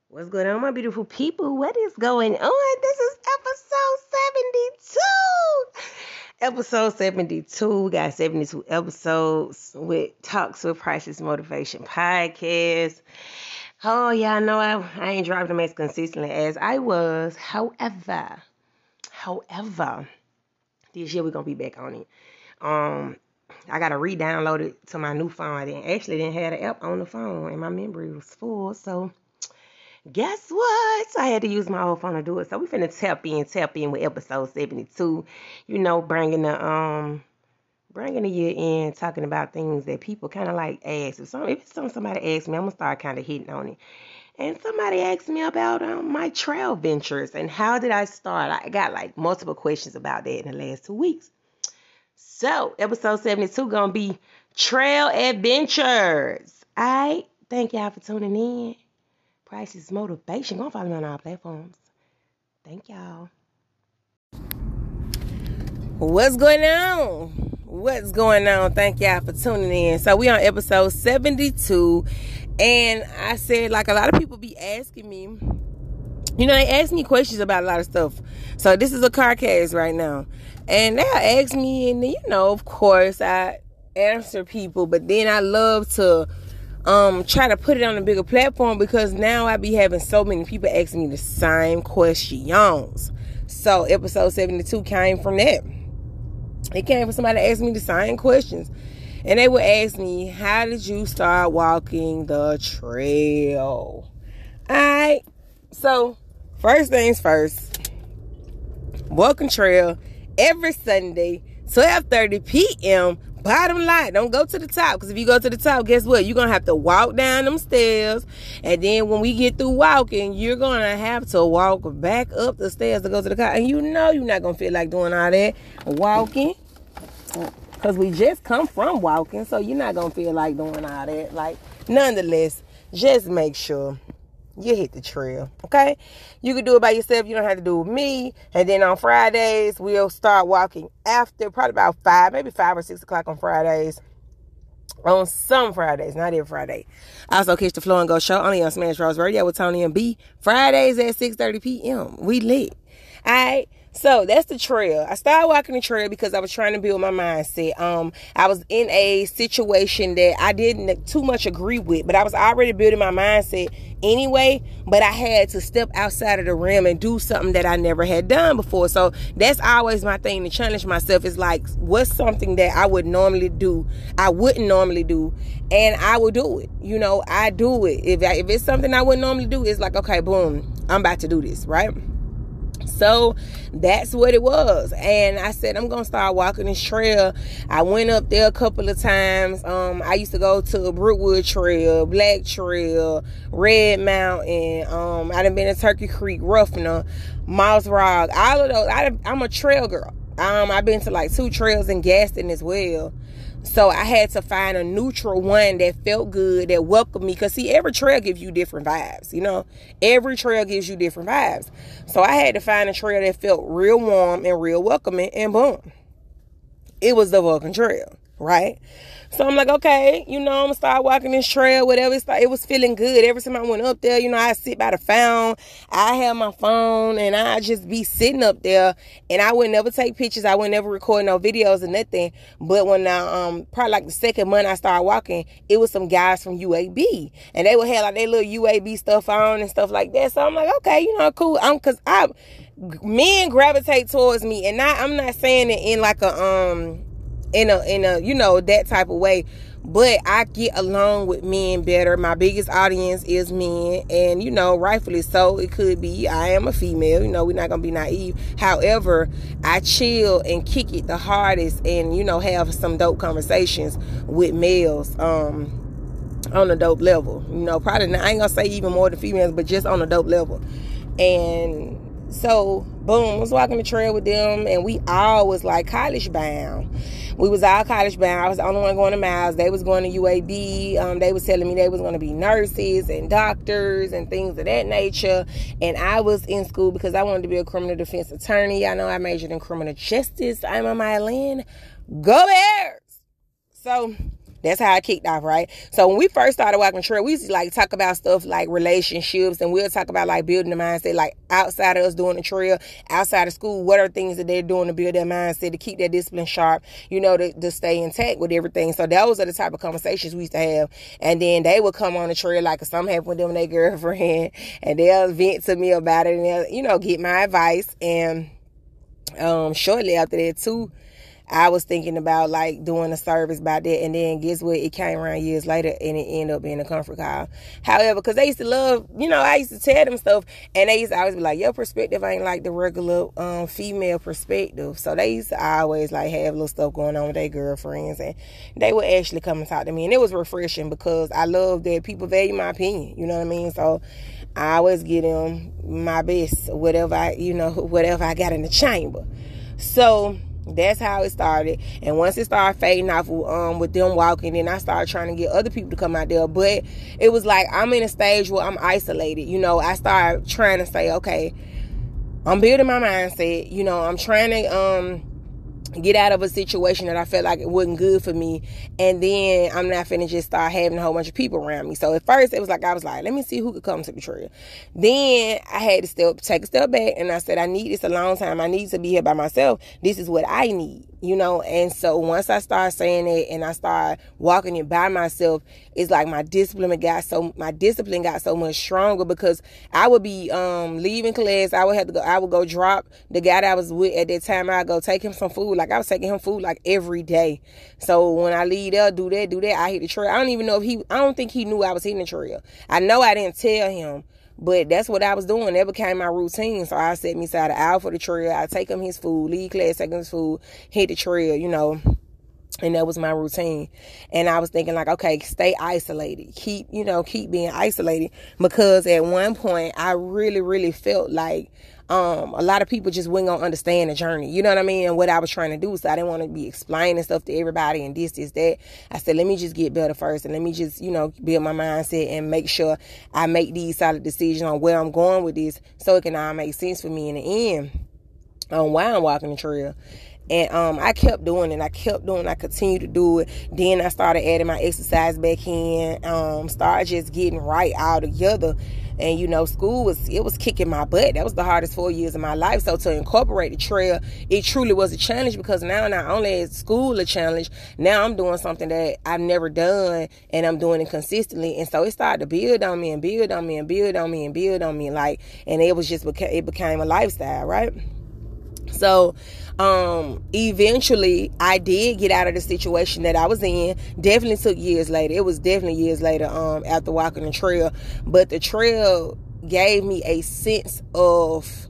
What's going on, my beautiful people? What is going on? This is episode 72. Episode 72. We got 72 episodes with Talks with Priceless Motivation podcast. Oh, y'all know I ain't dropping them as consistently as I was. However, this year we're going to be back on it. I got to re-download it to my new phone. I didn't have the app on the phone and my memory was full, so guess what? So I had to use my old phone to do it. So we finna tap in with episode 72. You know, bringing the year in, talking about things that people kind of like ask. If somebody asks me, I'm gonna start kind of hitting on it. And somebody asked me about my trail ventures and how did I start. I got like multiple questions about that in the last 2 weeks. So episode 72 gonna be trail adventures. I thank y'all for tuning in. Priceless Motivation. Go follow me on all platforms. Thank y'all. What's going on? Thank y'all for tuning in. So we on episode 72. And I said, like, a lot of people be asking me, they ask me questions about a lot of stuff. So this is a car cast right now. And they'll ask me, and of course, I answer people. But then I love to try to put it on a bigger platform because now I be having so many people asking me the same questions. So episode 72 came from that. It came from somebody asking me the same questions. And they would ask me, how did you start walking the trail? Alright. So first things first. Walking trail every Sunday, 12:30 p.m. Bottom line, don't go to the top, because if you go to the top, guess what? You're going to have to walk down them stairs, and then when we get through walking, you're going to have to walk back up the stairs to go to the car, and you're not going to feel like doing all that walking, because we just come from walking, so you're not going to feel like doing all that. Like, nonetheless, just make sure you hit the trail, okay? You can do it by yourself. You don't have to do it with me. And then on Fridays, we'll start walking after, probably about 5, maybe 5 or 6 o'clock on Fridays. On some Fridays, not every Friday. I also catch the Flow and Go show only on Smash Rose Radio with Tony and B. Fridays at 6:30 p.m. We lit. All right. So that's the trail. I started walking the trail because I was trying to build my mindset. I was in a situation that I didn't too much agree with, but I was already building my mindset anyway. But I had to step outside of the realm and do something that I never had done before. So that's always my thing, to challenge myself. Is like, what's something that I wouldn't normally do, and I will do it. I do it. If it's something I wouldn't normally do, it's like, okay, boom, I'm about to do this, right? So that's what it was. And I said, I'm going to start walking this trail. I went up there a couple of times. I used to go to Brookwood Trail, Black Trail, Red Mountain. I done been to Turkey Creek, Ruffner, Moss Rock, all of those. I'm a trail girl. I've been to like 2 trails in Gaston as well. So I had to find a neutral one that felt good, that welcomed me. Because, see, every trail gives you different vibes, Every trail gives you different vibes. So I had to find a trail that felt real warm and real welcoming. And boom, it was the Vulcan Trail, right? So I'm like, okay, I'm going to start walking this trail, whatever. It was feeling good. Every time I went up there, I sit by the fountain. I have my phone, and I just be sitting up there. And I would never take pictures. I would never record no videos or nothing. But when I, probably like the second month I started walking, it was some guys from UAB. And they would have like their little UAB stuff on and stuff like that. So I'm like, okay, cool. Because men gravitate towards me. And I'm not saying it in like a, in a that type of way, but I get along with men better. My biggest audience is men, and rightfully so. It could be I am a female, we're not gonna be naive. However, I chill and kick it the hardest, and have some dope conversations with males on a dope level. Probably not, I ain't gonna say even more than females, but just on a dope level. And so boom, I was walking the trail with them, and we all was like college bound. We was all college bound. I was the only one going to Miles. They was going to UAB. They was telling me they was going to be nurses and doctors and things of that nature. And I was in school because I wanted to be a criminal defense attorney. Y'all know I majored in criminal justice. I'm a Mylan. Go Bears! So That's how I kicked off, right? So when we first started walking the trail, we used to like talk about stuff like relationships, and we'll talk about like building the mindset, like outside of us doing the trail, outside of school, what are things that they're doing to build their mindset, to keep their discipline sharp, you know, to stay intact with everything. So those are the type of conversations we used to have. And then they would come on the trail, like if something happened with them and their girlfriend, and they'll vent to me about it, and they'll, you know, get my advice. And shortly after that too, I was thinking about like doing a service about that, and then guess what? It came around years later, and it ended up being a comfort call. However, because they used to love, you know, I used to tell them stuff, and they used to always be like, your perspective ain't like the regular female perspective. So they used to always like have little stuff going on with their girlfriends, and they would actually come and talk to me, and it was refreshing because I love that people value my opinion. You know what I mean? So I always give them my best, whatever I got in the chamber. So that's how it started. And once it started fading off with them walking, then I started trying to get other people to come out there. But it was like I'm in a stage where I'm isolated. You know, I started trying to say, okay, I'm building my mindset. You know, I'm trying to get out of a situation that I felt like it wasn't good for me, and then I'm not finna just start having a whole bunch of people around me. So at first it was like I was like, let me see who could come to the trail. Then I had to take a step back, and I said, I need this a long time. I need to be here by myself. This is what I need, you know. And so once I started saying it and I started walking it by myself, it's like my discipline got so much stronger, because I would be leaving class. I would go drop the guy that I was with at that time. I'd go take him some food. Like I was taking him food like every day. So when I leave there, do that, I hit the trail. I don't even know I don't think he knew I was hitting the trail. I know I didn't tell him, but that's what I was doing. That became my routine. So I set me aside an hour for the trail. I take him his food, leave class, take him his food, hit the trail, you know. And that was my routine. And I was thinking like, okay, stay isolated. Keep being isolated. Because at one point, I really, really felt like a lot of people just weren't going to understand the journey. You know what I mean? And what I was trying to do. So I didn't want to be explaining stuff to everybody and this, that. I said, let me just get better first. And let me just, you know, build my mindset and make sure I make these solid decisions on where I'm going with this, so it can all make sense for me in the end on why I'm walking the trail. And I kept doing it. I continued to do it. Then I started adding my exercise back in. Started just getting right all together. And, you know, school was kicking my butt. That was the hardest 4 years of my life. So to incorporate the trail, it truly was a challenge, because now not only is school a challenge, now I'm doing something that I've never done, and I'm doing it consistently. And so it started to build on me and build on me and build on me and build on me. Like, and it became a lifestyle, right? So eventually I did get out of the situation that I was in. Definitely took years later. It was definitely years later after walking the trail. But the trail gave me a sense of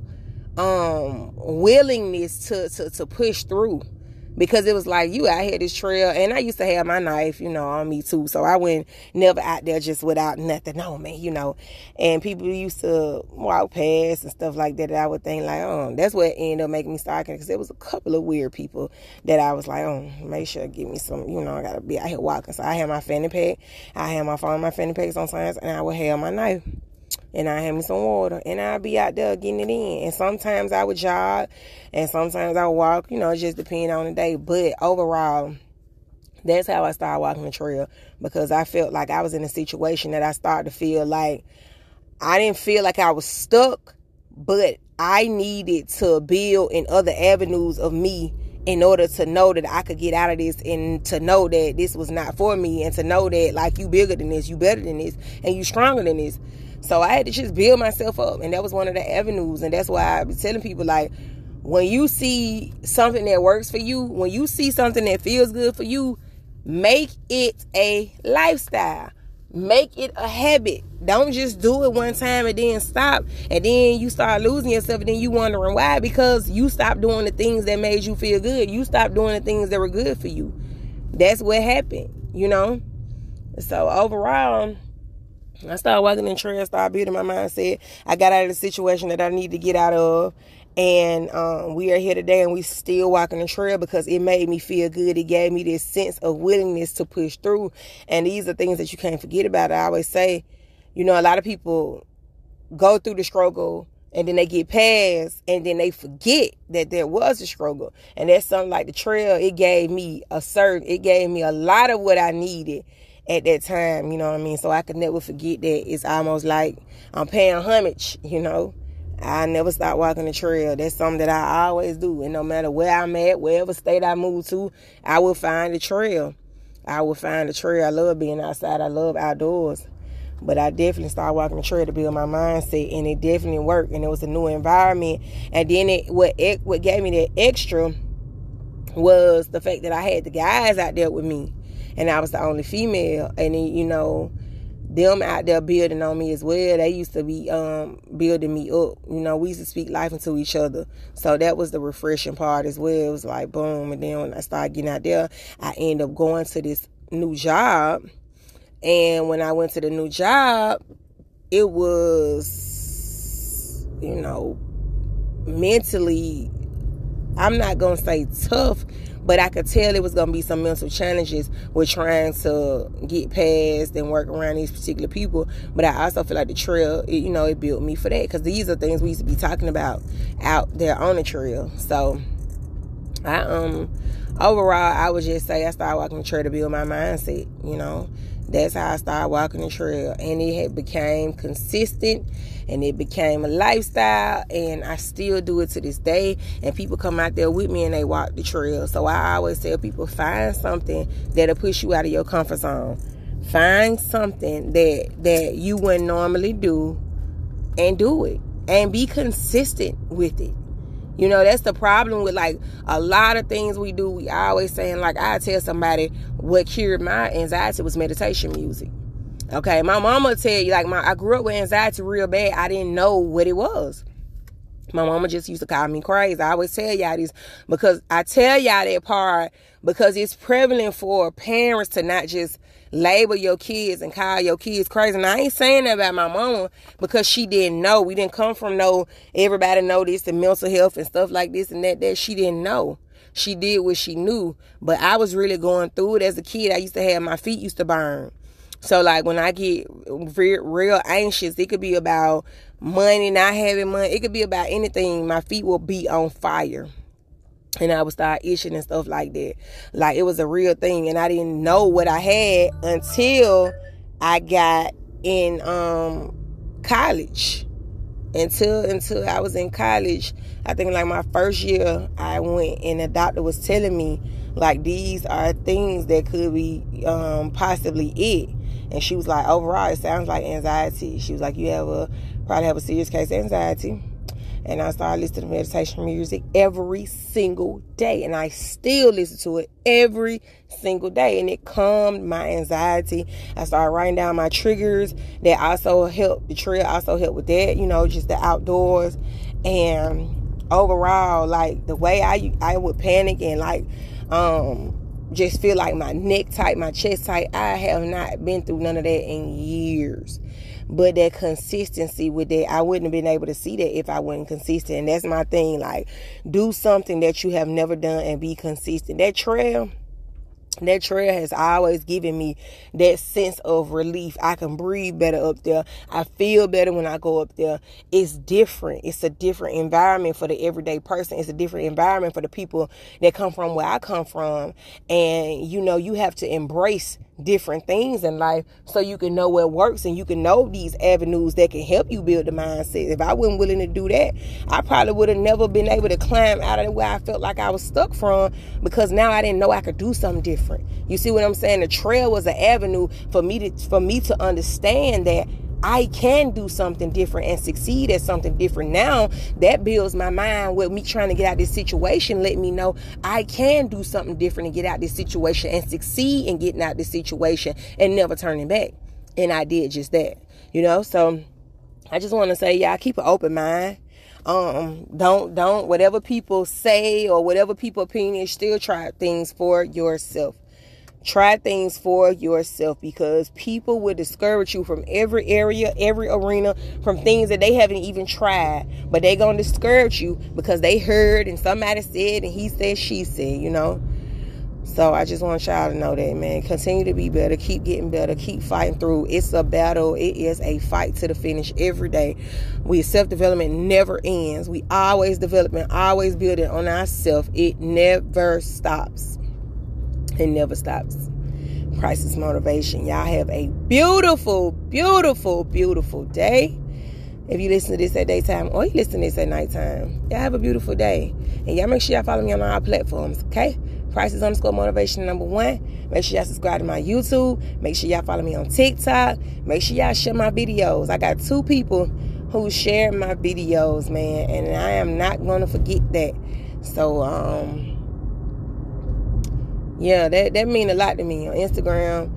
willingness to push through. Because it was like, you out here this trail, and I used to have my knife, you know, on me too. So I went never out there just without nothing on me, you know. And people used to walk past and stuff like that. I would think like, oh, that's what ended up making me start. Because there was a couple of weird people that I was like, oh, make sure to give me some, you know, I gotta be out here walking. So I had my fanny pack, I had my phone, my fanny pack sometimes, and I would have my knife. And I had me some water, and I'd be out there getting it in. And sometimes I would jog, and sometimes I would walk, you know, it just depended on the day. But overall, that's how I started walking the trail, because I felt like I was in a situation that I started to feel like I didn't feel like I was stuck, but I needed to build in other avenues of me in order to know that I could get out of this, and to know that this was not for me, and to know that like you bigger than this, you better than this, and you stronger than this. So I had to just build myself up, and that was one of the avenues. And that's why I be telling people, like, when you see something that works for you, when you see something that feels good for you, make it a lifestyle. Make it a habit. Don't just do it one time and then stop, and then you start losing yourself, and then you wondering why, because you stopped doing the things that made you feel good. You stopped doing the things that were good for you. That's what happened, you know. So overall, I started walking in trail, started building my mindset. I got out of the situation that I need to get out of. And we are here today, and we still walking the trail because it made me feel good. It gave me this sense of willingness to push through. And these are things that you can't forget about. I always say, you know, a lot of people go through the struggle And then they get past, and then they forget that there was a struggle. And that's something like the trail. It gave me a lot of what I needed at that time, you know what I mean? So I could never forget that. It's almost like I'm paying homage, you know? I never stop walking the trail. That's something that I always do. And no matter where I'm at, wherever state I move to, I will find a trail. I love being outside. I love outdoors. But I definitely started walking the trail to build my mindset, and it definitely worked. And it was a new environment. And then what gave me that extra was the fact that I had the guys out there with me, and I was the only female. And then, you know, them out there building on me as well. They used to be building me up. You know, we used to speak life into each other. So that was the refreshing part as well. It was like boom. And then when I started getting out there, I ended up going to this new job. And when I went to the new job, it was, you know, mentally, I'm not going to say tough, but I could tell it was going to be some mental challenges with trying to get past and work around these particular people. But I also feel like the trail, it built me for that, because these are things we used to be talking about out there on the trail. So overall, I would just say I started walking the trail to build my mindset, you know. That's how I started walking the trail. And it had became consistent, and it became a lifestyle, and I still do it to this day. And people come out there with me and they walk the trail. So I always tell people, find something that'll push you out of your comfort zone. Find something that you wouldn't normally do, and do it. And be consistent with it. You know, that's the problem with like a lot of things we do. We always saying, like, I tell somebody what cured my anxiety was meditation music. Okay, my mama tell you, like, I grew up with anxiety real bad. I didn't know what it was. My mama just used to call me crazy. I always tell y'all this, because I tell y'all that part because it's prevalent for parents to not just label your kids and call your kids crazy. And I ain't saying that about my mama because she didn't know. We didn't come from everybody know this and mental health and stuff like this and that she didn't know. She did what she knew. But I was really going through it as a kid. I used to have, my feet used to burn. So like when I get real anxious, it could be about money, not having money. It could be about anything. My feet will be on fire. And I would start itching and stuff like that. Like, it was a real thing. And I didn't know what I had until I got in college. Until I was in college. I think like my first year, I went and the doctor was telling me, like, these are things that could be possibly it. And she was like, overall, it sounds like anxiety. She was like, you probably have a serious case of anxiety. And I started listening to meditation music every single day. And I still listen to it every single day. And it calmed my anxiety. I started writing down my triggers. That also helped. The trail also helped with that, just the outdoors. And overall, like, the way I would panic and, like, just feel like my neck tight, my chest tight. I have not been through none of that in years. But that consistency with that, I wouldn't have been able to see that if I wasn't consistent. And that's my thing. Like, do something that you have never done and be consistent. That trail has always given me that sense of relief. I can breathe better up there. I feel better when I go up there. It's different. It's a different environment for the everyday person. It's a different environment for the people that come from where I come from. And, you have to embrace different things in life so you can know what works and you can know these avenues that can help you build the mindset. If I wasn't willing to do that, I probably would have never been able to climb out of where I felt like I was stuck from, because now I didn't know I could do something different. You see what I'm saying? The trail was an avenue for me to understand that I can do something different and succeed at something different. Now that builds my mind with me trying to get out of this situation. Let me know I can do something different and get out of this situation and succeed in getting out of this situation and never turning back. And I did just that, So I just want to say, y'all, keep an open mind. Don't whatever people say or whatever people opinion, still try things for yourself. Try things for yourself, because people will discourage you from every area, every arena, from things that they haven't even tried. But they going to discourage you because they heard and somebody said and he said, she said, So I just want y'all to know that, man. Continue to be better. Keep getting better. Keep fighting through. It's a battle. It is a fight to the finish every day. Self-development never ends. We always developing, always building on ourselves. It never stops. It never stops. Crisis Motivation. Y'all have a beautiful, beautiful, beautiful day. If you listen to this at daytime or you listen to this at nighttime, y'all have a beautiful day. And y'all make sure y'all follow me on all platforms, okay? Crisis_Motivation #1. Make sure y'all subscribe to my YouTube. Make sure y'all follow me on TikTok. Make sure y'all share my videos. I got 2 people who share my videos, man, and I am not going to forget that. So, yeah, that mean a lot to me. On Instagram,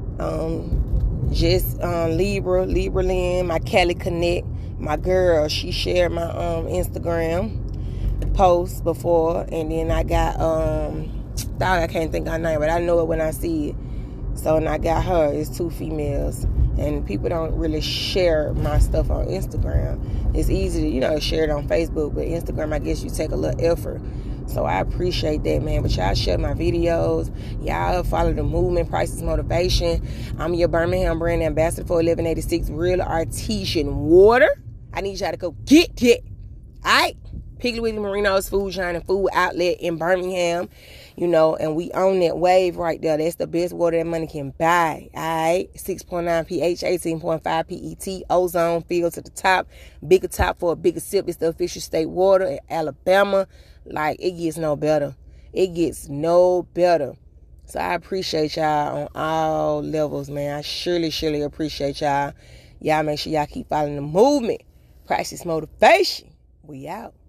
Libra Lynn, my Cali Connect, my girl, she shared my Instagram post before, and then I got I can't think of her name, but I know it when I see it. So, and I got her. It's 2 females, and people don't really share my stuff on Instagram. It's easy to, share it on Facebook, but Instagram, I guess you take a little effort. So I appreciate that, man. But y'all share my videos. Y'all follow the movement, Crisis Motivation. I'm your Birmingham brand ambassador for 1186 Real Artesian Water. I need y'all to go get it. All right? Piggly Wiggly Marino's Food Giant and Food Outlet in Birmingham. And we own that wave right there. That's the best water that money can buy. All right? 6.9 pH, 18.5 PET, ozone filled to the top. Bigger top for a bigger sip. It's the official state water in Alabama. Like, it gets no better. It gets no better. So I appreciate y'all on all levels, man. I surely appreciate y'all. Y'all make sure y'all keep following the movement. Crisis Motivation. We out.